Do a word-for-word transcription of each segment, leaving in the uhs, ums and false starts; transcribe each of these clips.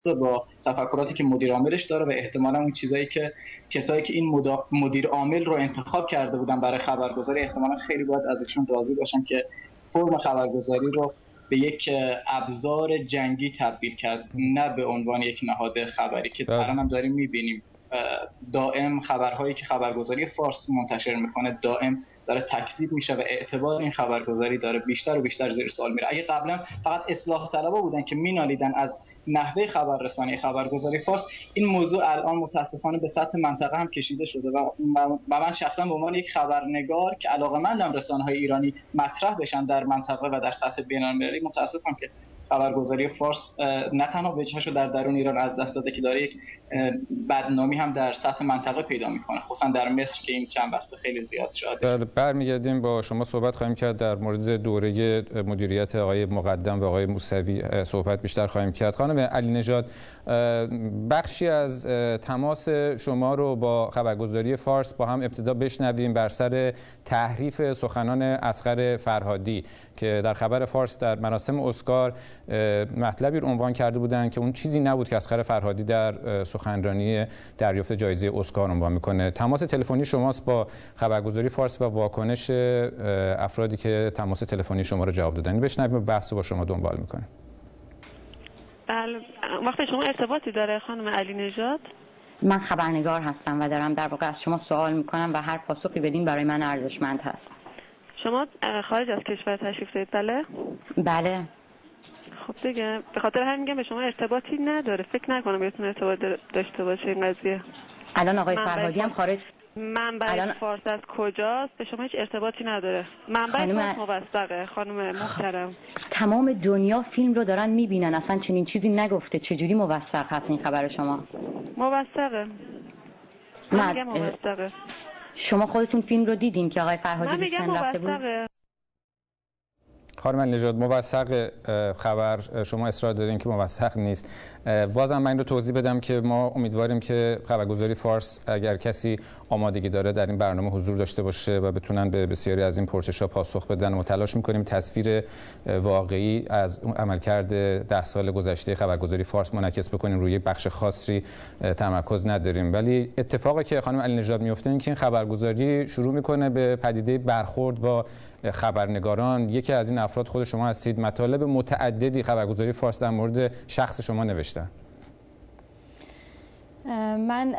با تفکراتی که مدیر عاملش داره و احتمالاً اون چیزایی که کسایی که این مدیر عامل رو انتخاب کرده بودن برای خبرگزاری احتمالاً خیلی باید ازشون راضی باشن که فرم خبرگزاری رو به یک ابزار جنگی تبدیل کرد، نه به عنوان یک نهاد خبری که الان هم داریم می‌بینیم دائم خبرهایی که خبرگزاری فارس منتشر میکنه دائم داره تکذیب میشه و اعتبار این خبرگزاری داره بیشتر و بیشتر زیر سوال میره. اگه قبلا فقط اصلاح طلبا بودن که مینالیدن از نحوه خبررسانی خبرگزاری فارس، این موضوع الان متاسفانه به سطح منطقه هم کشیده شده و من شخصا به عنوان یک خبرنگار که علاقه‌مندم رسانه‌های ایرانی مطرح بشن در منطقه و در سطح بین‌المللی، متاسفم که خبرگزاری فارس نه تنها وجهش رو در درون ایران از دست داده که داره یک بدنامی هم در سطح منطقه پیدا میکنه، خصوصا در مصر که این چند وقت خیلی زیاد شده. برمیگردیم با شما صحبت خواهیم کرد در مورد دوره مدیریت آقای مقدم و آقای موسوی صحبت بیشتر خواهیم کرد. خانم علی نژاد، بخشی از تماس شما رو با خبرگزاری فارس با هم ابتدا بشنویم بر سر تحریف سخنان اصغر فرهادی که در خبر فارس در مراسم اسکار مطلبی رو عنوان کرده بودند که اون چیزی نبود که اصغر فرهادی در سخنرانی دریافت جایزه اسکار عنوان میکنه. تماس تلفنی شماست با خبرگزاری فارس و واکنش افرادی که تماس تلفنی شما رو جواب دادن. بشنویم و بحث رو با شما دنبال میکنه. بله، وقتی شما ارتباطی داره خانم علی نژاد؟ من خبرنگار هستم و دارم در واقع از شما سوال میکنم و هر پاسخی بدین برای من ارزشمند هست. شما خارج از کشور تشریف دارید؟ بله؟ بله. خب دیگه به خاطر همین میگم به شما ارتباطی نداره. فکر نکنم بهتون ارتباط داشته باشه این قضیه. الان آقای فرهادی هم خارج منبع الان... فارس از کجاست؟ به شما هیچ ارتباطی نداره. منبع خانم... موثقه خانم محترم. تمام دنیا فیلم رو دارن میبینن، اصلا چنین چیزی نگفته. چجوری موثق هست این خبر شما؟ موثقه. من میگم موثقه. شما خودتون فیلم رو دیدین که آقای فرهادی من میگم موثقه. خانم علی نژاد، موثق خبر شما اصرار دارین که موثق نیست. بازم من رو توضیح بدم که ما امیدواریم که خبرگزاری فارس اگر کسی آمادگی داره در این برنامه حضور داشته باشه و بتونن به بسیاری از این پرسش‌ها پاسخ بدن و تلاش می‌کنیم تصویر واقعی از اون عملکرد ده سال گذشته خبرگزاری فارس منعکس بکنیم. روی بخش خاصی تمرکز نداریم، ولی اتفاقی که خانم علی نژاد میفته این که این خبرگزاری شروع میکنه به پدیده برخورد با خبرنگاران. یکی از این افراد خود شما هستید. مطالب متعددی خبرگزاری فارس در مورد شخص شما نوشته. من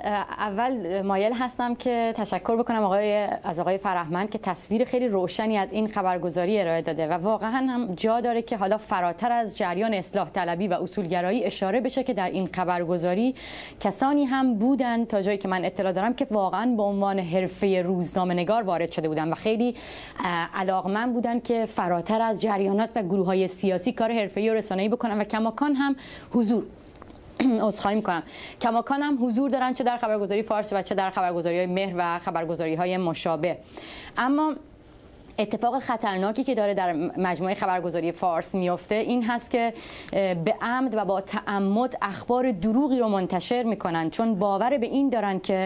اول مایل هستم که تشکر بکنم آقای از آقای فرهمند که تصویر خیلی روشنی از این خبرگزاری ارائه داده و واقعا هم جا داره که حالا فراتر از جریان اصلاح طلبی و اصولگرایی اشاره بشه که در این خبرگزاری کسانی هم بودن تا جایی که من اطلاع دارم که واقعا به عنوان حرفه روزنامه‌نگار وارد شده بودن و خیلی علاقمند بودن که فراتر از جریانات و گروه‌های سیاسی کار حرفه‌ای و رسانه‌ای بکنن و کماکان هم حضور عذرخواهی میکنم کماکان هم حضور دارن، چه در خبرگزاری فارس و چه در خبرگزاری‌های مهر و خبرگزاری‌های مشابه. اما اتفاق خطرناکی که داره در مجموعه خبرگزاری فارس میفته این هست که به عمد و با تعمد اخبار دروغی رو منتشر میکنن، چون باور به این دارن که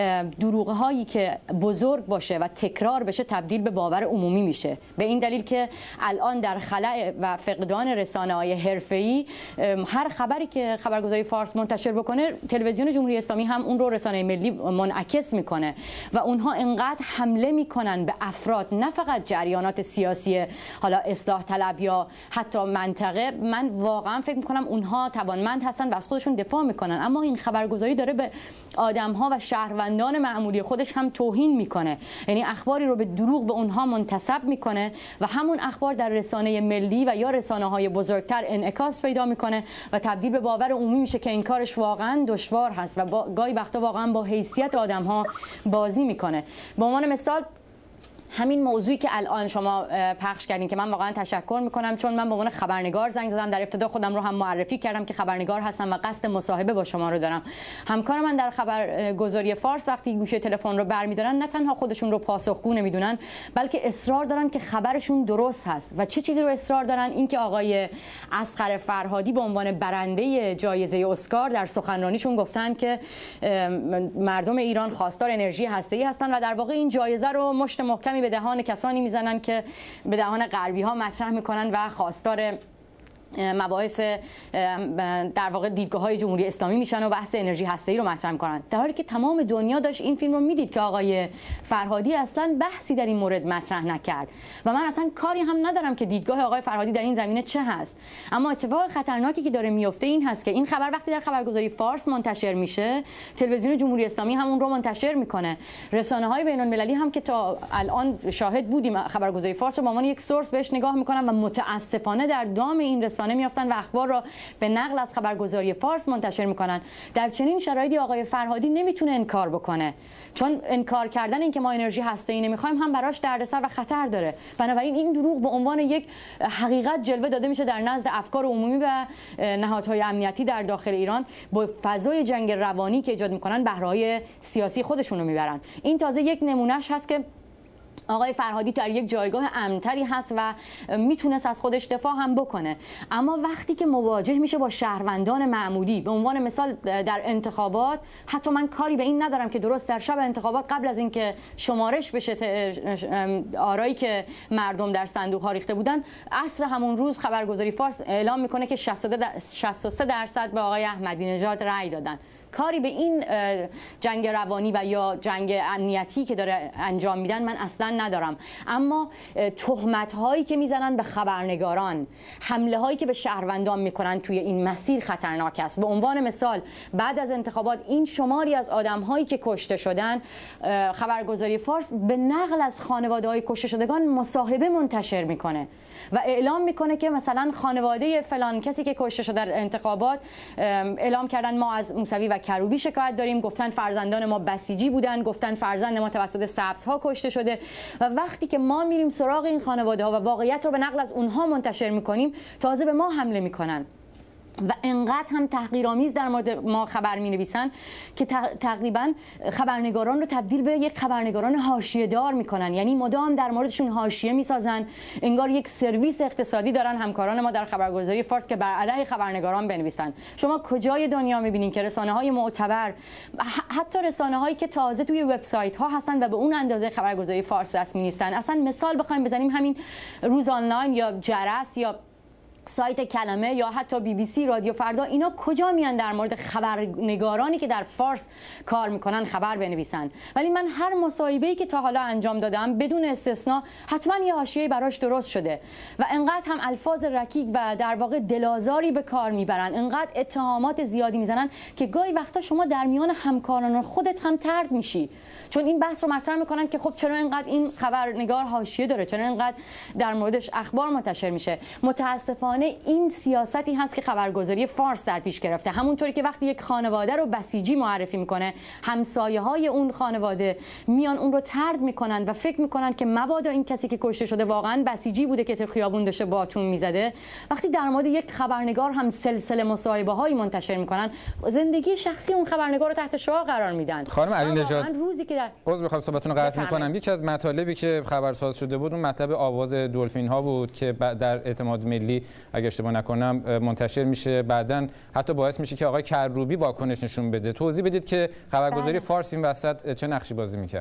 دروغ هایی که بزرگ باشه و تکرار بشه تبدیل به باور عمومی میشه. به این دلیل که الان در خلأ و فقدان رسانه‌های حرفه‌ای هر خبری که خبرگزاری فارس منتشر بکنه تلویزیون جمهوری اسلامی هم اون رو رسانه ملی منعکس میکنه و اونها انقدر حمله میکنن به افراد، نه فقط جریانات سیاسی حالا اصلاح طلب یا حتی منطقه. من واقعا فکر میکنم اونها توانمند هستن و از خودشون دفاع میکنن، اما این خبرگزاری داره به آدمها و شهروندان معمولی خودش هم توهین میکنه. یعنی اخباری رو به دروغ به اونها منتسب میکنه و همون اخبار در رسانه ملی و یا رسانه‌های بزرگتر انعکاس پیدا میکنه و تبدیل به باور عمومی میشه که این کارش واقعا دشوار هست و با گاهی وقتا واقعا با حیثیت آدمها بازی میکنه. به عنوان مثال همین موضوعی که الان شما پخش کردین که من واقعا تشکر میکنم، چون من به عنوان خبرنگار زنگ زدم، در ابتدا خودم رو هم معرفی کردم که خبرنگار هستم و قصد مصاحبه با شما رو دارم. همکار من در خبرگزاری فارس وقتی گوشه تلفن رو برمی‌دارن نه تنها خودشون رو پاسخگو نمیدونن بلکه اصرار دارن که خبرشون درست هست. و چه چیزی رو اصرار دارن؟ اینکه آقای اصغر فرهادی به عنوان برنده جایزه اسکار در سخنرانیشون گفتن که مردم ایران خواستار انرژی هسته‌ای هستن و در واقع این جایزه رو مشت محکم به دهان کسانی میزنن که به دهان غربی ها مطرح میکنن و خواستار مباحث در واقع دیدگاه‌های جمهوری اسلامی میشن و بحث انرژی هسته‌ای رو مطرح می‌کنن، در حالی که تمام دنیا داشت این فیلم رو میدید که آقای فرهادی اصلا بحثی در این مورد مطرح نکرد و من اصلا کاری هم ندارم که دیدگاه آقای فرهادی در این زمینه چه هست. اما اتفاق خطرناکی که داره میفته این هست که این خبر وقتی در خبرگزاری فارس منتشر میشه، تلویزیون جمهوری اسلامی هم اون رو منتشر میکنه، رسانه‌های بین‌المللی هم که تا الان شاهد بودیم خبرگزاری فارس رو به عنوان یک سورس بهش نگاه میکنن و متاسفانه در دام این رسانه میافتن و اخبار را به نقل از خبرگزاری فارس منتشر میکنن. در چنین شرایطی آقای فرهادی نمیتونه انکار بکنه، چون انکار کردن این که ما انرژی هسته‌ای نمیخوایم هم براش دردسر و خطر داره. بنابراین این دروغ به عنوان یک حقیقت جلوه داده میشه در نزد افکار عمومی و نهادهای امنیتی در داخل ایران، با فضای جنگ روانی که ایجاد میکنن بهره‌های سیاسی خودشون رو میبرن. این تازه یک نمونهش هست که آقای فرهادی در یک جایگاه امن‌تری هست و میتونست از خودش دفاع هم بکنه. اما وقتی که مواجه میشه با شهروندان معمولی، به عنوان مثال در انتخابات، حتی من کاری به این ندارم که درست در شب انتخابات قبل از اینکه شمارش بشه آرایی که مردم در صندوق ها ریخته بودن، عصر همون روز خبرگزاری فارس اعلام میکنه که شصت و سه درصد به آقای احمدی نژاد رأی دادن. کاری به این جنگ روانی و یا جنگ امنیتی که داره انجام میدن من اصلا ندارم. اما تهمت هایی که میزنن به خبرنگاران، حمله هایی که به شهروندان میکنن توی این مسیر خطرناک است. به عنوان مثال بعد از انتخابات این شماری از آدم هایی که کشته شدن، خبرگزاری فارس به نقل از خانواده های کشته شدگان مصاحبه منتشر میکنه و اعلام میکنه که مثلا خانواده فلان کسی که کشته شده در انتخابات اعلام کردن ما از موسوی و کروبی شکایت داریم، گفتن فرزندان ما بسیجی بودن، گفتن فرزند ما توسط سبزها کشته شده. و وقتی که ما میریم سراغ این خانواده ها و واقعیت رو به نقل از اونها منتشر میکنیم، تازه به ما حمله میکنن و انقدر هم تحقیرآمیز در مورد ما خبر می‌نویسن که تقریبا خبرنگاران رو تبدیل به یک خبرنگاران حاشیه‌دار میکنن. یعنی مدام در موردشون حاشیه میسازن، انگار یک سرویس اقتصادی دارن همکاران ما در خبرگزاری فارس که بر علیه خبرنگاران بنویسن. شما کجای دنیا می‌بینین که رسانه‌های معتبر، حتی رسانه‌هایی که تازه توی وبسایت‌ها هستن و به اون اندازه خبرگزاری فارس رسمی نیستن، اصلا مثال بخوایم بزنیم همین روز آنلاین یا جرس یا سایت کلمه یا حتی بی بی سی، رادیو فردا، اینا کجا میان در مورد خبرنگارانی که در فارس کار میکنن خبر بنویسن؟ ولی من هر مصاحبه‌ای که تا حالا انجام دادم بدون استثنا حتما یه حاشیه براش درست شده و انقدر هم الفاظ رکیک و در واقع دلازاری به کار میبرن، انقدر اتهامات زیادی میزنن که گاهی وقتا شما در میان همکاران خودت هم طرد میشی، چون این بحث رو مطرح میکنن که خب چرا اینقدر این خبرنگار حاشیه داره، چرا اینقدر در موردش اخبار منتشر میشه. متاسفانه این سیاستی هست که خبرگزاری فارس در پیش گرفته. همونطوری که وقتی یک خانواده رو بسیجی معرفی میکنه، همسایه های اون خانواده میان اون رو طرد میکنن و فکر میکنن که مبادا این کسی که کشته شده واقعا بسیجی بوده که تو خیابون داشته باتون میزده. وقتی در مورد یک خبرنگار هم سلسله مصاحبه هایی منتشر میکنن، زندگی شخصی اون خبرنگار رو تحت شعاع قرار میدن. خانم علی نژاد، روزی که در عذر میخوام صحبتتون رو قطع میکنم. یکی از مطالبی که خبرساز شده بود اون مطلب آواز دلفین ها بود که در اعتماد ملی اگه اشتباه نکنم منتشر میشه، بعداً حتی باعث میشه که آقای کروبی واکنش نشون بده. توضیح بدید که خبرگزاری بله. فارس این وسط چه نقشی بازی میکرد؟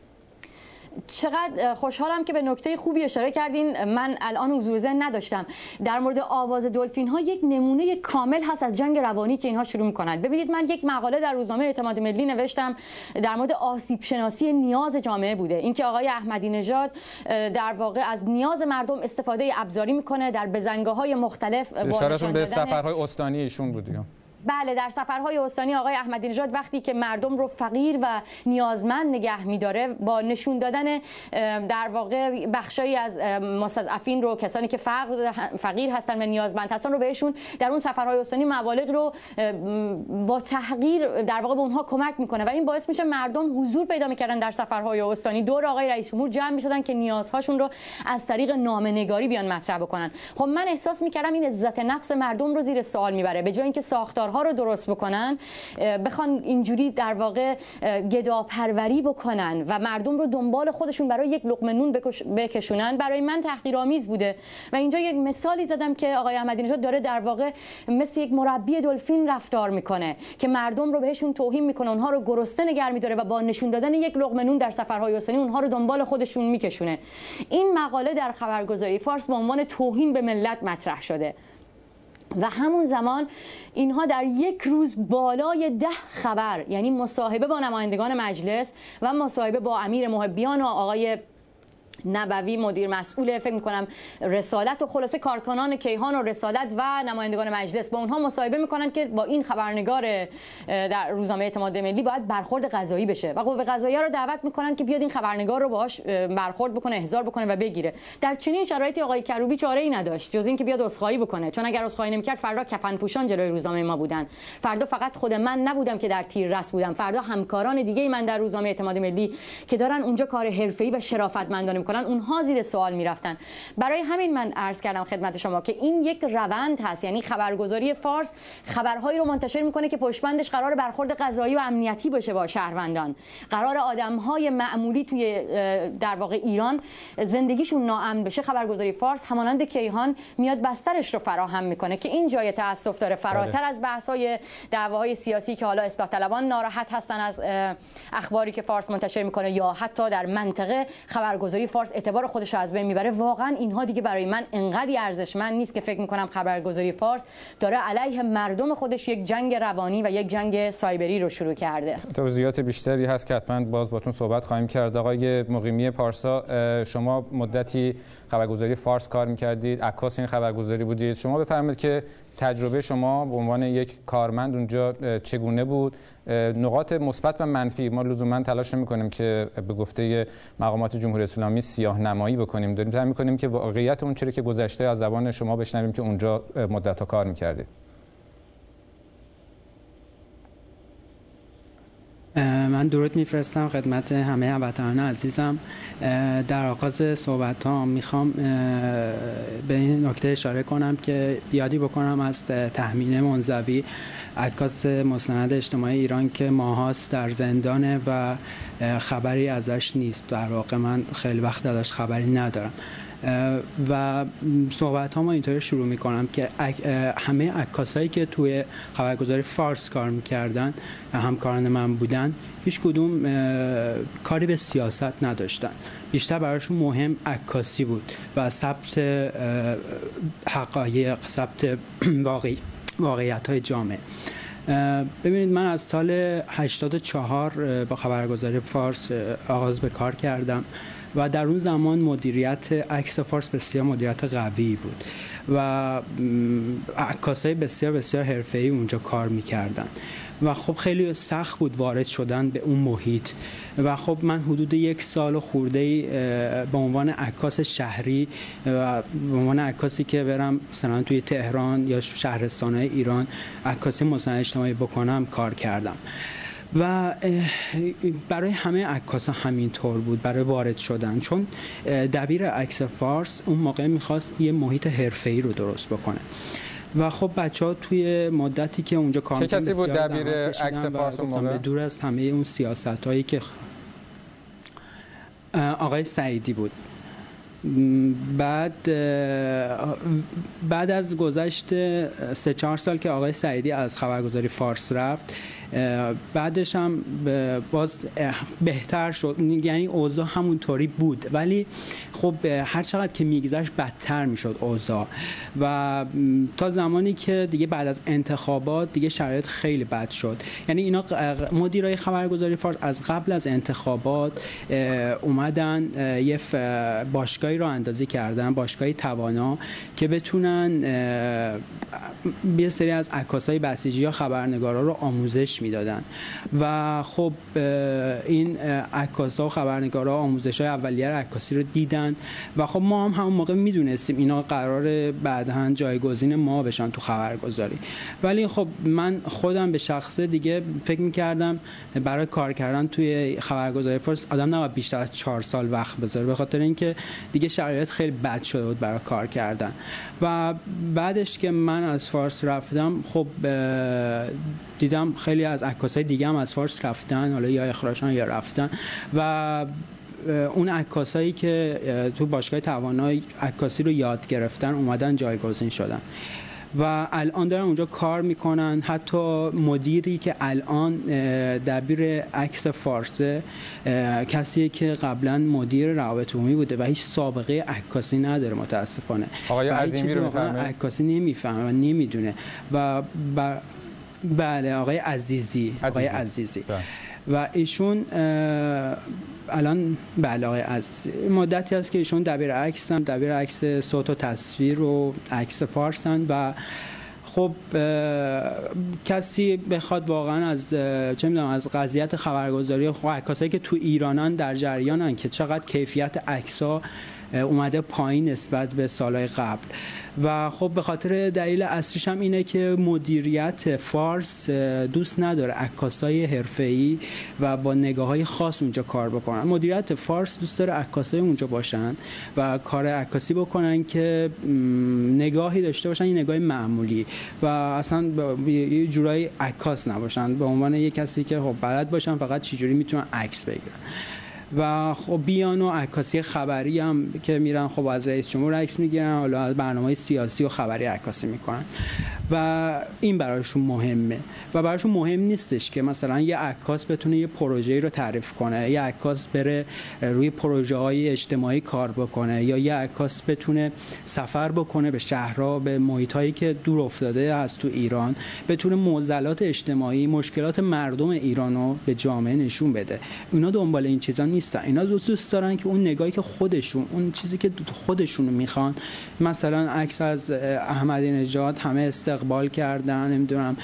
چقدر خوشحالم که به نکته خوبی اشاره کردین. من الان حضور ذهن نداشتم. در مورد آواز دلفین ها یک نمونه کامل هست از جنگ روانی که اینها شروع میکنن. ببینید، من یک مقاله در روزنامه اعتماد ملی نوشتم در مورد آسیب شناسی نیاز جامعه بوده. اینکه آقای احمدی نژاد در واقع از نیاز مردم استفاده ابزاری میکنه در بزنگاه‌های مختلف. اشارتون به سفرهای استانی ایشون بود دیگه. بله، در سفرهای استانی آقای احمدی نژاد وقتی که مردم رو فقیر و نیازمند نگه می‌داره، با نشون دادن در واقع بخشایی از مستضعفین رو، کسانی که فقر فقیر هستن و نیازمند هستن رو بهشون در اون سفرهای استانی مبالغ رو با تحقیر در واقع به اونها کمک میکنه و این باعث میشه مردم حضور پیدا میکردن در سفرهای استانی، دور آقای رئیس جمهور جمع میشدن که نیازهاشون رو از طریق نامه‌نگاری بیان مطرح بکنن. خب من احساس میکردم این عزت نفس مردم رو زیر سوال میبره. به جای اینکه ساختار ها رو درست بکنن، بخوان اینجوری در واقع گداپروری بکنن و مردم رو دنبال خودشون برای یک لقمه نون بکشونن، برای من تحقیرآمیز بوده. و اینجا یک مثالی زدم که آقای احمدی نژاد داره در واقع مثل یک مربی دلفین رفتار میکنه که مردم رو بهشون توهین میکنه، اونها رو گرسنه نگه میداره و با نشون دادن یک لقمه نون در سفرهای استانی اونها رو دنبال خودشون میکشونه. این مقاله در خبرگزاری فارس به عنوان توهین به ملت مطرح شده. و همون زمان اینها در یک روز بالای ده خبر، یعنی مصاحبه با نمایندگان مجلس و مصاحبه با امیر محبیان و آقای نبوی مدیر مسئول فکر می‌کنم رسالت و خلاصه کارکنان کیهان و رسالت و نمایندگان مجلس با اونها مصاحبه میکنن که با این خبرنگار در روزنامه اعتماد ملی باید برخورد قضایی بشه و قوه قضاییه رو دعوت میکنن که بیاد این خبرنگار رو باهاش برخورد بکنه، احضار بکنه و بگیره. در چنین شرایطی آقای کروبی چاره‌ای نداشت جز اینکه بیاد عذرخواهی بکنه، چون اگر عذرخواهی نمی‌کرد فردا کفن پوشان جلوی روزنامه ما بودن. فردا فقط خود من نبودم که در تیررس بودم، فردا همکاران دیگه من در روزنامه اعتماد ملی که دارن اونجا کار حرفه‌ای و شرافتمندانه میکنن اونها زیر سوال میرفتن. برای همین من عرض کردم خدمت شما که این یک روند هست، یعنی خبرگزاری فارس خبرهایی رو منتشر میکنه که پشتبندش قرار برخورد قضایی و امنیتی باشه با شهروندان، قرار آدمهای معمولی توی در واقع ایران زندگیشون ناامن بشه. خبرگزاری فارس همانند کیهان میاد بسترش رو فراهم میکنه که این جای تاسف داره، فراتر از بحث‌های دعواهای سیاسی که حالا اصلاح طلبان ناراحت هستن از اخباری که فارس منتشر میکنه یا حتی در منطقه خبرگزاری فارس اعتبار خودش رو از بین میبره. واقعا اینها دیگه برای من انقدی ارزشمند نیست که فکر میکنم خبرگزاری فارس داره علیه مردم خودش یک جنگ روانی و یک جنگ سایبری رو شروع کرده. توضیحات بیشتری هست که حتما باز باتون صحبت خواهیم کرد. آقای مقیمی پارسا، شما مدتی خبرگزاری فارس کار میکردید، عکاس این خبرگزاری بودید. شما بفرمایید که تجربه شما به عنوان یک کارمند اونجا چگونه بود؟ نقاط مثبت و منفی، ما لزوما تلاش نمی‌کنیم که به گفته مقامات جمهوری اسلامی سیاه نمایی بکنیم، داریم سعی می‌کنیم که واقعیت اون چیزی که گذشته از زبان شما بشنویم که اونجا مدت‌ها کار می‌کردید. من درود میفرستم خدمت همه هموطنان عزیزم. در آغاز صحبت ها میخوام به این نکته اشاره کنم که یادی بکنم از تهمینه منزوی، عکاس مستند اجتماعی ایران که ماهاست در زندانه و خبری ازش نیست. در واقع من خیلی وقت ازش خبری ندارم و صحبت ها ما اینطوری شروع می کنم که همه عکاسایی که توی خبرگزاری فارس کار میکردن، همکاران من بودن، هیچ کدوم کاری به سیاست نداشتن. بیشتر براشون مهم عکاسی بود و ثبت حقایق، ثبت واقعی واقعیت های جامعه. ببینید من از سال هشتاد و چهار با خبرگزاری فارس آغاز به کار کردم و در اون زمان مدیریت عکس فارس بسیار مدیریت قوی بود و عکاسای بسیار بسیار حرفه‌ای اونجا کار می‌کردن و خب خیلی سخت بود وارد شدن به اون محیط و خب من حدود یک سال و خورده‌ای به عنوان عکاس شهری و به عنوان عکاسی که برم مثلا توی تهران یا شهرستان‌های ایران عکاسی مستند اجتماعی بکنم کار کردم و برای همه عکاسا همینطور بود برای وارد شدن، چون دبیر عکس فارس اون موقع میخواست یه محیط حرفه‌ای رو درست بکنه و خب بچه‌ها توی مدتی که اونجا کار می‌کردن چه کسی بود دبیر عکس فارس اون موقع؟ دور از همه اون سیاستایی که آقای سعیدی بود. بعد بعد از گذشت سه چهار سال که آقای سعیدی از خبرگزاری فارس رفت، بعدش هم باز بهتر شد، یعنی اوضاع همونطوری بود ولی خب هر چقدر که میگذشت بدتر میشد اوضاع و تا زمانی که دیگه بعد از انتخابات دیگه شرایط خیلی بد شد. یعنی اینا مدیرای خبرگزاری فارس از قبل از انتخابات اومدن یه باشگاهی رو اندازی کردن، باشگاهی توانا که بتونن یه سری از عکاسای بسیجی یا خبرنگارا رو آموزش میدادن و خب این عکاسا و خبرنگارا آموزش‌های اولیه عکاسی رو دیدن و خب ما هم همون موقع میدونستیم اینا قراره بعداً جایگزین ما بشن تو خبرگزاری، ولی خب من خودم به شخصه دیگه فکر می‌کردم برای کار کردن توی خبرگزاری فارس آدم نباید بیشتر از چهار سال وقت بذاره، به خاطر اینکه دیگه شرایط خیلی بد شده بود برای کار کردن. و بعدش که من از فارس رفتم خب دیدم خیلی از عکاسای دیگه هم از فارس رفتن، حالا یا اخراجن یا رفتن و اون عکاسایی که تو باشگاه توانای عکاسی رو یاد گرفتن اومدن جایگزین شدن و الان دارن اونجا کار میکنن. حتی مدیری که الان دبیر عکس فارسه کسیه که قبلا مدیر روابط عمومی بوده و هیچ سابقه عکاسی نداره متاسفانه. آقای عظیمی رو میفهمه؟ عکاسی نمیفهمه و نمیدونه و ب... بله آقای عزیزی, عزیزی. آقای عزیزی ده. و ایشون الان بله آقای عزیزی مدتی هست که ایشون دبیر عکس هم دبیر عکس صوت و تصویر و عکس فارسن و خب کسی بخواد واقعا از چه میدونم از قضیت خبرگزاری خب عکاسایی که تو ایرانن در جریانن که چقدر کیفیت عکس‌ها اومده پایین نسبت به سالهای قبل و خب به خاطر دلیل اصلیش هم اینه که مدیریت فارس دوست نداره عکاسای حرفه‌ای و با نگاه‌های خاص اونجا کار بکنن. مدیریت فارس دوست داره عکاسای اونجا باشن و کار عکاسی بکنن که نگاهی داشته باشن، این نگاه معمولی و اصلا یه جورایی عکاس نباشن، به عنوان یک کسی که خب بلد باشن فقط چجوری میتونن عکس بگیرن. و خب بیان و عکاسی خبری هم که میرن خب از رئیس جمهور عکس میگیرن، حالا از برنامه‌های سیاسی و خبری عکاسی میکنن و این برایشون مهمه و برایشون مهم نیستش که مثلا یه عکاس بتونه یه پروژه‌ای رو تعریف کنه، یه عکاس بره روی پروژه‌های اجتماعی کار بکنه یا یه عکاس بتونه سفر بکنه به شهرها، به محیطایی که دور افتاده از تو ایران، بتونه معضلات اجتماعی، مشکلات مردم ایرانو به جامعه نشون بده. اینا دنبال این چیزا نیستن. اینا دوست دارن که اون نگاهی که خودشون، اون چیزی که خودشون میخوان، مثلا عکس از احمدی نژاد همه استقبال کردن، نمیدونم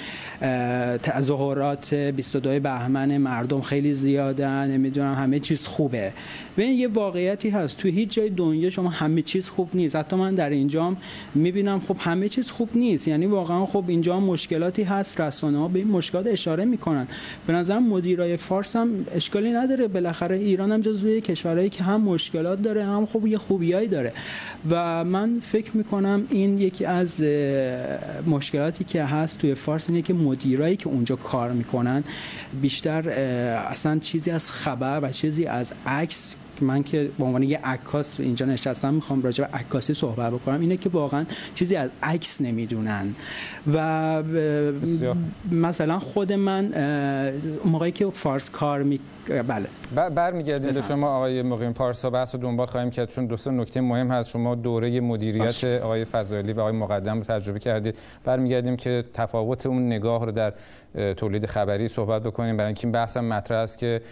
تظاهرات بیست و دو بهمن مردم خیلی زیادن، نمیدونم همه چیز خوبه. ببین یه واقعیتی هست، تو هیچ جای دنیا شما همه چیز خوب نیست. حتی من در اینجام میبینم خب همه چیز خوب نیست، یعنی واقعا خب اینجا مشکلاتی هست، رسانه‌ها به این مشکلات اشاره میکنن. به نظرم مدیرای فارس هم اشکالی نداره، بالاخره ایران هم جزو کشورهایی که هم مشکلات داره هم خب یه خوبیایی داره و من فکر میکنم این یکی از مشکلاتی که هست توی فارس اینه که مدیرایی که اونجا کار میکنن بیشتر اصلا چیزی از خبر و چیزی از عکس، من که به عنوان یه عکاس اینجا نشستم میخوام راجع به عکاسی صحبت بکنم، اینه که واقعا چیزی از عکس نمیدونن و مثلا خود من موقعی که فارس کار می بله برمیگردیم به شما آقای مقیم پارسا، بحث رو دنبال خواهیم کرد چون دوست نکته مهم هست. شما دوره مدیریت باش. آقای فضائلی و آقای مقدم رو تجربه کردید. برمیگردیم که تفاوت اون نگاه رو در تولید خبری صحبت بکنیم، برای اینکه این بحث هم مطرح است که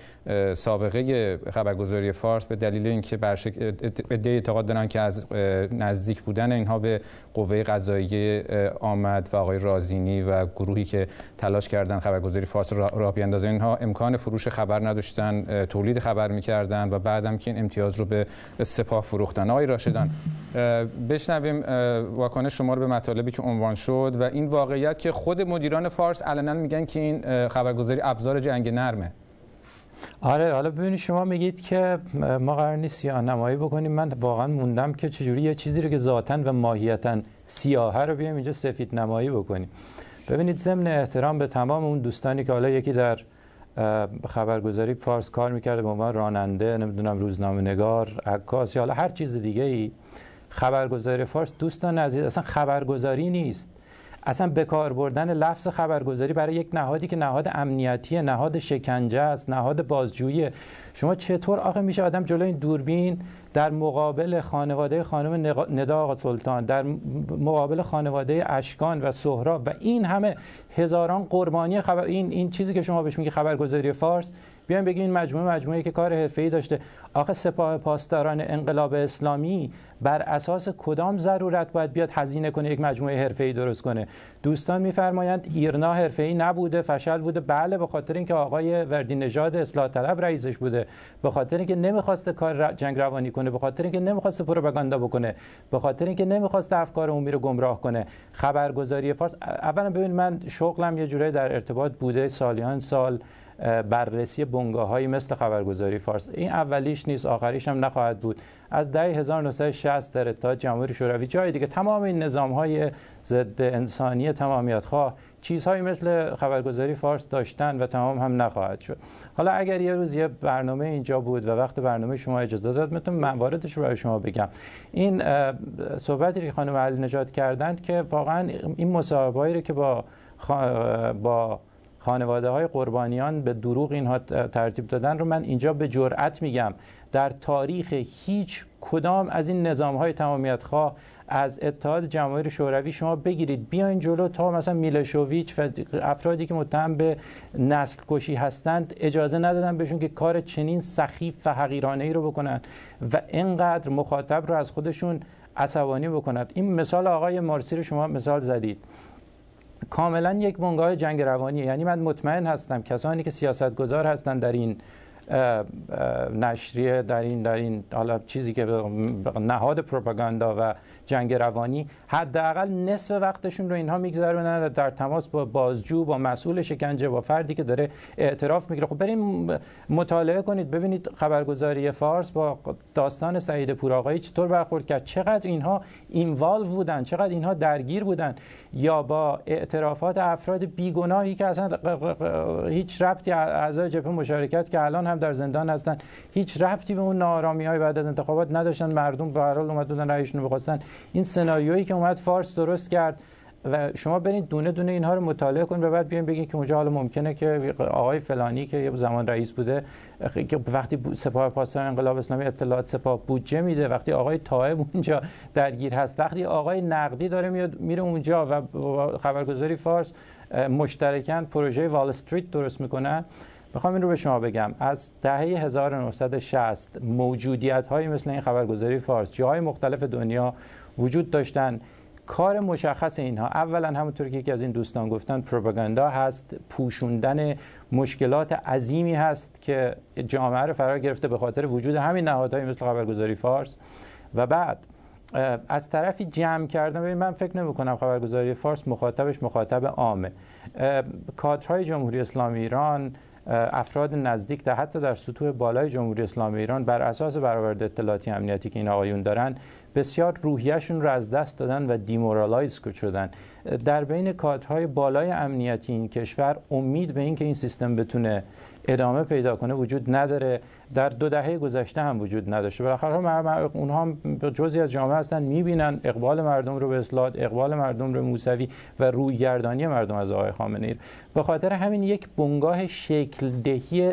سابقه خبرگزاری فارس به دلیل اینکه برشک ادعای اعتقاد دارن که از نزدیک بودن اینها به قوه قضاییه آمد و آقای رازینی و گروهی که تلاش کردن خبرگزاری فارس رو راه بیاندازن، اینها امکان فروش خبر نداشتن، تولید خبر میکردن و بعدم که این امتیاز رو به سپاه فروختن. آقای راشدان بشنویم واکنش شما رو به مطالبی که عنوان شد و این واقعیت که خود مدیران فارس علنا میگن که این خبرگزاری ابزار جنگ نرمه. آره حالا ببینید شما میگید که ما قرار نیست سیاه نمایی بکنیم. من واقعا موندم که چجوری یه چیزی رو که ذاتاً و ماهیتاً سیاهه رو بیایم اینجا سفید نمایی بکنیم. ببینید ضمن احترام به تمام اون دوستانی که حالا یکی در خبرگزاری فارس کار میکرده به عنوان راننده، نمیدونم روزنامه‌نگار، عکاس یا حالا هر چیز دیگه ای، خبرگزاری فارس دوستان عزیز اصلا خبرگزاری نیست. اصلا به کار بردن لفظ خبرگزاری برای یک نهادی که نهاد امنیتی، نهاد شکنجه است، نهاد بازجویی. شما چطور آخه میشه آدم جلوی این دوربین در مقابل خانواده خانم ندا آقا سلطان، در مقابل خانواده اشکان و سهراب و این همه هزاران قربانی خبر، این این چیزی که شما بهش میگی خبرگزاری فارس، بیایم بگیم این مجموعه مجموعه‌ای که کار حرفه‌ای داشته. آخه سپاه پاسداران انقلاب اسلامی بر اساس کدام ضرورت باید بیاد هزینه کنه یک مجموعه حرفه‌ای درست کنه؟ دوستان میفرمایند ایرنا حرفه‌ای نبوده، فشل بوده. بله، به خاطر اینکه آقای وردی نژاد اصلاح طلب رئیسش بوده، به خاطر اینکه نمیخواسته کار جنگ روانی کنه، به خاطر اینکه نمیخواسته پروپاگاندا بکنه، به خاطر اینکه نمیخواسته افکار عمومی رو گمراه کنه. خبرگزاری فارس اولا ببین من شغلم یه جوری در ارتباط بوده سالیان سال بررسی بنگاه‌هایی مثل خبرگزاری فارس. این اولیش نیست، آخریش هم نخواهد بود. از دهه هزار و نهصد و شصت در اتحاد جماهیر شوروی، جای دیگه، تمام این نظام‌های ضد انسانی تمامیت‌خواه چیزهایی مثل خبرگزاری فارس داشتن و تمام هم نخواهد شد. حالا اگر یه روز یه برنامه اینجا بود و وقت برنامه شما اجازه داد میتونم مواردش رو برای شما بگم. این صحبتی که خانم علی نژاد کردند که واقعا این مصاحبه‌ای رو که با با خانواده های قربانیان به دروغ اینها ترتیب دادن رو من اینجا به جرئت میگم در تاریخ هیچ کدام از این نظام های تمامیت خواه از اتحاد جماهیر شوروی شما بگیرید بیاین جلو تا مثلا میلوشویچ و افرادی که متهم به نسل کشی هستند اجازه ندادن بهشون که کار چنین سخیف و حقیرانه‌ای رو بکنن و اینقدر مخاطب رو از خودشون عصبانی بکنند. این مثال آقای مارسی رو شما مثال زدید، کاملا یک بنگاه جنگ روانیه. یعنی من مطمئن هستم کسانی که سیاستگزار هستند در این نشریه، در این در این حالا چیزی که نهاد پروپاگاندا و جنگ روانی، حداقل نصف وقتشون رو اینها میگذرونن در تماس با بازجو، با مسئول شکنجه، با فردی که داره اعتراف میگیره. خب بریم مطالعه کنید ببینید خبرگزاری فارس با داستان سعید پورآقایی چطور برخورد کرد، چقدر اینها اینوالو بودن، چقدر اینها درگیر بودن، یا با اعترافات افراد بیگناهی که اصلا هیچ ربطی اعضای جبهه مشارکت که الان هم در زندان هستن هیچ ربطی به اون ناآرامی‌های بعد از انتخابات نداشتن، مردم به هر حال اومد بودن رأیشون رو بخواستن. این سناریویی که اومد فارس درست کرد و شما برید دونه دونه اینها رو مطالعه کنید و بعد بیاین بگین که اونجا حالا ممکنه که آقای فلانی که یه زمان رئیس بوده که وقتی سپاه پاسداران انقلاب اسلامی اطلاعات سپاه بودجه میده، وقتی آقای طائب اونجا درگیر هست، وقتی آقای نقدی داره میاد میره اونجا و خبرگزاری فارس مشترکاً پروژه وال استریت درست میکنن. میخوام این رو به شما بگم از دهه هزار و نهصد و شصت موجودیت‌هایی مثل این خبرگزاری فارس جاهای مختلف دنیا وجود داشتن. کار مشخص اینها اولا همونطور که یکی از این دوستان گفتن پروپاگاندا هست، پوشوندن مشکلات عظیمی هست که جامعه رو فرا گرفته به خاطر وجود همین نهادهای مثل خبرگزاری فارس، و بعد از طرفی جمع کردن. ببین من فکر نمی‌کنم خبرگزاری فارس مخاطبش مخاطب عامه. کادرهای جمهوری اسلامی ایران، افراد نزدیک در حتی در سطوح بالای جمهوری اسلامی ایران بر اساس برآورد اطلاعاتی امنیتی که این آقایون دارن بسیار روحیه‌شون رو از دست دادن و دیمورالایز شدن. در بین کادرهای بالای امنیتی این کشور امید به این که این سیستم بتونه ادامه پیدا کنه وجود نداره. در دو دهه گذشته هم وجود نداشته. بالاخره اونها هم جزئی از جامعه هستن، میبینن اقبال مردم رو به اصلاح، اقبال مردم رو موسوی و رویگردانی مردم از آقای خامنه‌ای. به خاطر همین یک بنگاه شکل دهی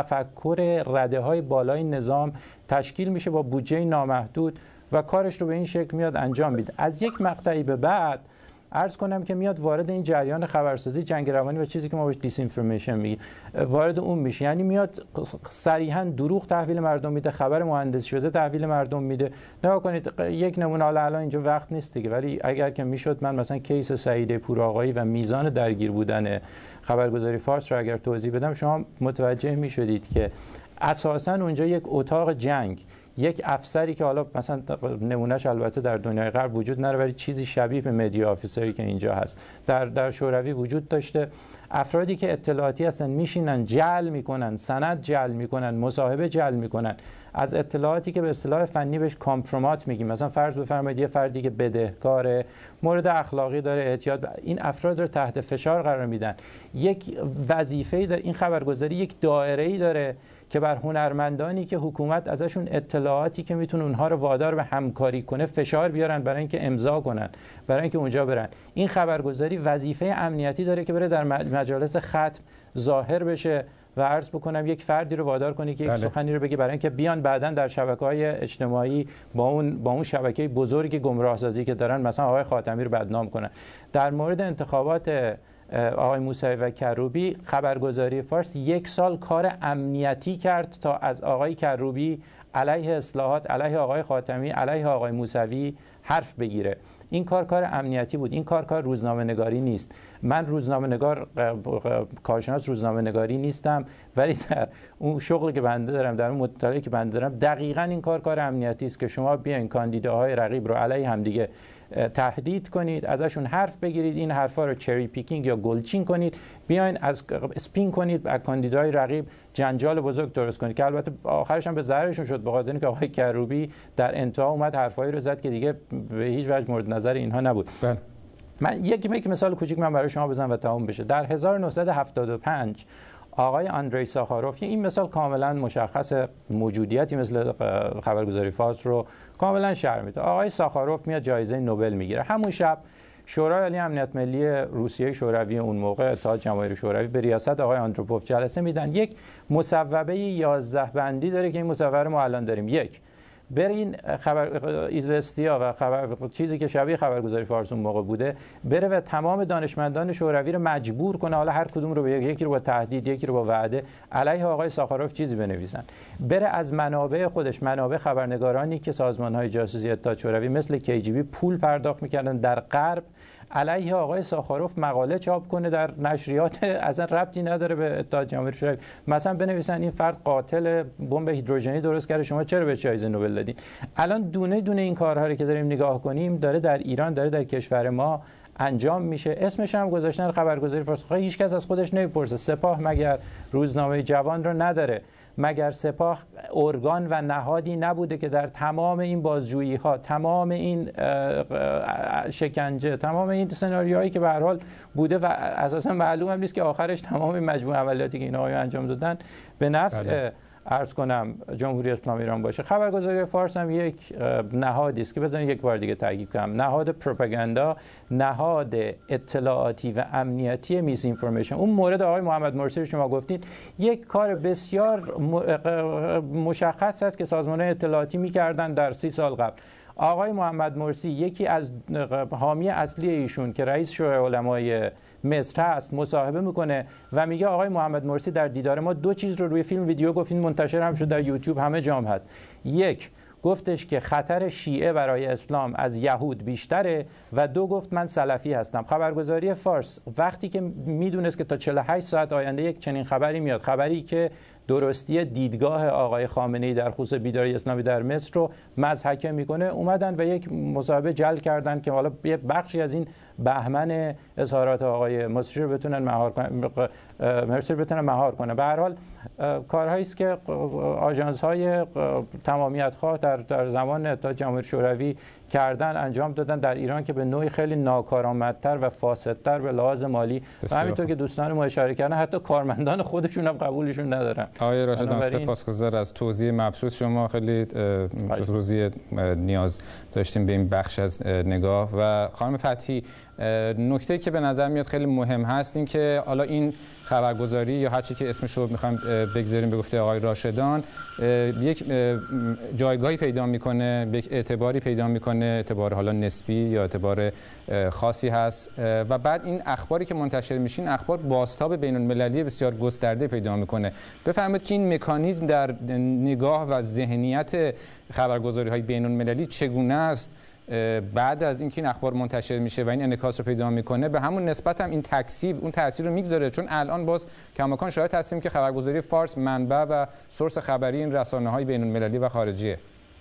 تفکر رده‌های بالای نظام تشکیل میشه با بودجه نامحدود و کارش رو به این شکل میاد انجام میده. از یک مقطعی به بعد عرض کنم که میاد وارد این جریان خبرسازی جنگ روانی و چیزی که ما بهش دیس اینفورمیشن میگیم وارد اون میشه. یعنی میاد صریحا دروغ تحویل مردم میده، خبر مهندس شده تحویل مردم میده. نگاه کنید یک نمونه، حالا الان اینجا وقت نیست دیگه، ولی اگر که میشد من مثلا کیس سعید پورآقایی و میزان درگیر بودن خبرگزاری فارس رو اگر توضیح بدم شما متوجه میشدید که اساسا اونجا یک اتاق جنگ، یک افسری که حالا مثلا نمونهش البته در دنیای غرب وجود نداره ولی چیزی شبیه به مدیا آفیسری که اینجا هست در در شوروی وجود داشته. افرادی که اطلاعاتی هستن میشینن جعل میکنن، سند جعل میکنن، مصاحبه جعل میکنن از اطلاعاتی که به اصطلاح فنی بهش کامپرومات میگیم. مثلا فرض بفرمایید یه فردی که بدهکاره، مورد اخلاقی داره، اعتیاد، این افراد رو تحت فشار قرار میدن. یک وظیفه‌ای در این خبرگزاری، یک دایره‌ای داره که بر هنرمندانی که حکومت ازشون اطلاعاتی که میتونه اونها رو وادار به همکاری کنه فشار بیارن برای اینکه امضا کنن، برای اینکه اونجا برن. این خبرگزاری وظیفه امنیتی داره که بره در مجالس ختم ظاهر بشه و عرض بکنم یک فردی رو وادار کنی که یک سخنی رو بگه برای اینکه بیان بعداً در شبکه‌های اجتماعی با اون با اون شبکه بزرگی گمراه‌سازی که دارن مثلا آقای خاتمی رو بدنام کنن. در مورد انتخابات آقای موسوی و کروبی خبرگزاری فارس یک سال کار امنیتی کرد تا از آقای کروبی علیه اصلاحات، علیه آقای خاتمی، علیه آقای موسوی حرف بگیره. این کار کار امنیتی بود، این کار کار روزنامه نگاری نیست. من روزنامه نگار کارشناس روزنامه نگاری نیستم، ولی در اون شغلی که بنده دارم، در اون مطالعاتی که بنده دارم، دقیقاً این کار کار امنیتی است که شما بیاین کاندیداهای رقیب رو علیه هم دیگه تهدید کنید، ازشون حرف بگیرید، این حرفا رو چری پیکینگ یا گلچین کنید، بیاین از اسپین کنید، از کاندیدای رقیب جنجال بزرگ درست کنید که البته آخرش هم به ضررشون شد، به خاطر اینکه آقای کروبی در انتها اومد حرفایی رو زد که دیگه به هیچ وجه مورد نظر اینها نبود. بله. من یک یک مثال کوچیک من برای شما بزنم و تموم بشه. در هزار و نهصد و هفتاد و پنج آقای آندری ساخاروف، این مثال کاملا مشخص موجودیتی مثل خبرگزاری فارس رو کاملا شرح میده. آقای ساخاروف میاد جایزه نوبل میگیره. همون شب شورای عالی امنیت ملی روسیه شوروی اون موقع اتحاد جماهیر شوروی به ریاست آقای آندروپوف جلسه میدن. یک مصوبه یازده بندی داره که این مصوبه رو ما الان داریم. یک، برین خبر ایزوستیا و خبر چیزی که شبیه خبرگزاری فارس اون موقع بوده، بره و تمام دانشمندان شوروی رو مجبور کنه، حالا هر کدوم رو به یکی رو با تهدید، یکی رو با وعده، علیه آقای ساخاروف چیزی بنویسن. بره از منابع خودش، منابع خبرنگارانی که سازمان‌های جاسوسی اتحاد شوروی مثل کی جی بی پول پرداخت می‌کردن در غرب، علیه آقای ساخاروف مقاله چاپ کنه در نشریات اصلا ربطی نداره به اتحاد جماهیر شوروی. مثلا بنویسن این فرد قاتل بمب هیدروژنی درست کرده، شما چرا به جایزه نوبل دادین؟ الان دونه دونه این کارها رو که داریم نگاه کنیم داره در ایران، داره در کشور ما انجام میشه. اسمش هم گذاشتن خبرگزاری فارس. خب هیچ کس از خودش نمیپرسه سپاه مگر روزنامه جوان رو نداره؟ مگر سپاه ارگان و نهادی نبوده که در تمام این بازجویی ها، تمام این شکنجه، تمام این سناریوهایی که به هر حال بوده و اساسا معلوم هم نیست که آخرش تمام این مجموعه عملیاتی که اینها انجام دادن به نفع عرض کنم جمهوری اسلامی ایران باشه. خبرگزاری فارس هم یک نهادی است که بذارید یک بار دیگه تاکید کنم، نهاد پروپاگاندا، نهاد اطلاعاتی و امنیتی میس اینفورمیشن. اون مورد آقای محمد مرسی شما گفتید یک کار بسیار مشخص است که سازمان‌های اطلاعاتی می‌کردن در سی سال قبل. آقای محمد مرسی یکی از حامی اصلی ایشون که رئیس شورای علمای مصر هست مصاحبه میکنه و میگه آقای محمد مرسی در دیدار ما دو چیز رو روی فیلم ویدیو گفت، این منتشر هم شد در یوتیوب، همه جام هست. یک، گفتش که خطر شیعه برای اسلام از یهود بیشتره و دو، گفت من سلفی هستم. خبرگزاری فارس وقتی که میدونست که تا چهل و هشت ساعت آینده یک چنین خبری میاد، خبری که درستی دیدگاه آقای خامنه‌ای در خصوص بیداری اسلامی در مصر رو مضحکه میکنه، اومدن و یک مصاحبه جل کردن که حالا یه بخشی از این بهمن اظهارات آقای مرسی رو بتونن مهار کنن، مرسی رو بتونن مهار کنه. به هر حال کارهایی است که آژانس‌های تمامیت‌خواه در در زمان اتحاد جماهیر شوروی کردن، انجام دادن در ایران که به نوعی خیلی ناکارآمدتر و فاسدتر به لحاظ مالی و همینطور که دوستان ما اشاره کردن حتی کارمندان خودشون هم قبولشون ندارن. آقای راشدان سپاسگزار از توضیح مبسوط شما، خیلی توضیح نیاز داشتیم به این بخش از نگاه. و خانم فتحی، نکته که به نظر میاد خیلی مهم هست این که حالا این خبرگزاری یا هر چی که اسمش رو می‌خوایم بگذاریم به گفته آقای راشدان یک جایگاهی پیدا میکنه، یک اعتباری پیدا میکنه، اعتبار حالا نسبی یا اعتبار خاصی هست و بعد این اخباری که منتشر میشین اخبار بازتاب بین‌المللی بسیار گسترده پیدا میکنه. بفرمایید که این مکانیزم در نگاه و ذهنیت خبرگزاری‌های بین‌المللی چگونه است بعد از اینکه این اخبار منتشر میشه و این انعکاس رو پیدا میکنه، به همون نسبت هم این تکذیب اون تاثیر رو میگذاره؟ چون الان باز کماکان شاهد هستیم که خبرگزاری فارس منبع و سورس خبری این رسانه‌های بین‌المللی و خارجیه.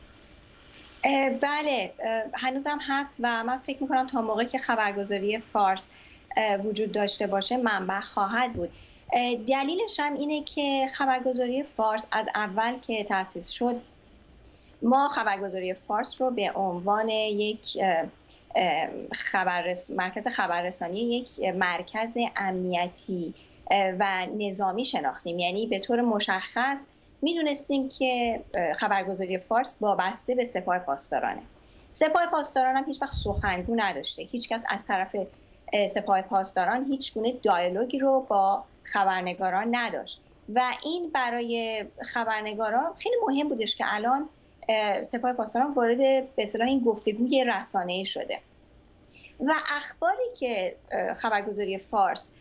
بله، هنوزم هست و من فکر میکنم تا موقعی که خبرگزاری فارس وجود داشته باشه منبع خواهد بود. دلیلش هم اینه که خبرگزاری فارس از اول که تأسیس شد، ما خبرگزاری فارس رو به عنوان یک خبررس... مرکز خبررسانی، یک مرکز امنیتی و نظامی شناختیم. یعنی به طور مشخص میدونستیم که خبرگزاری فارس وابسته به سپاه پاسدارانه. سپاه پاسداران هم هیچ وقت سخنگو نداشته. هیچ کس از طرف سپاه پاسداران هیچ گونه دیالوگی رو با خبرنگاران نداشت و این برای خبرنگاران خیلی مهم بودش که الان سپاه پاسداران وارد به اصطلاح این گفتگوی رسانه‌ای شده و اخباری که خبرگزاری فارس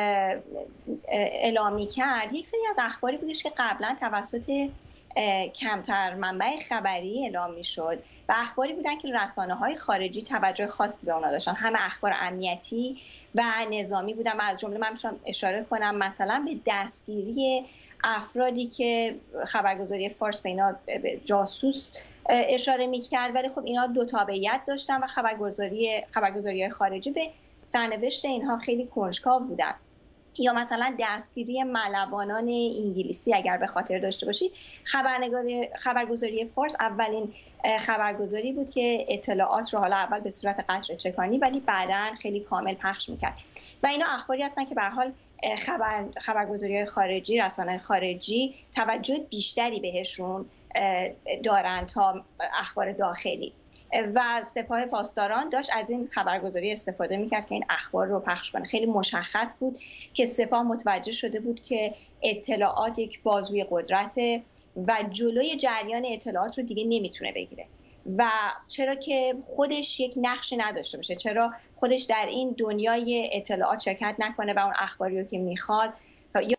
اعلامی کرد یک سری از اخباری بودش که قبلا توسط کمتر منبع خبری اعلام می‌شد و اخباری بودن که رسانه‌های خارجی توجه خاصی به اونها داشتن. همه اخبار امنیتی و نظامی بودن و از جمله من می‌تونم اشاره کنم مثلا به دستگیری افرادی که خبرگزاری فارس به اینا جاسوس اشاره می‌کرد، ولی خب اینا دو تابعیت داشتن و خبرگزاری خبرگزاری‌های خارجی به سرنوشت اینها خیلی کنجکاو بودن. یا مثلا دستگیری ملوانان انگلیسی اگر به خاطر داشته باشید، خبرنگاری خبرگزاری فارس اولین خبرگزاری بود که اطلاعات رو حالا اول به صورت قطره چکانی ولی بعداً خیلی کامل پخش میکرد و اینا اخباری هستن که به هر حال خبر خبرگزاری خارجی، رسانه‌های خارجی توجه بیشتری بهشون دارن تا اخبار داخلی و سپاه پاسداران داشت از این خبرگزاری استفاده میکرد که این اخبار رو پخش کنه. خیلی مشخص بود که سپاه متوجه شده بود که اطلاعات یک بازوی قدرته و جلوی جریان اطلاعات رو دیگه نمیتونه بگیره و چرا که خودش یک نقشی نداشته باشه، چرا خودش در این دنیای اطلاعات شرکت نکنه و اون اخباری رو که میخواد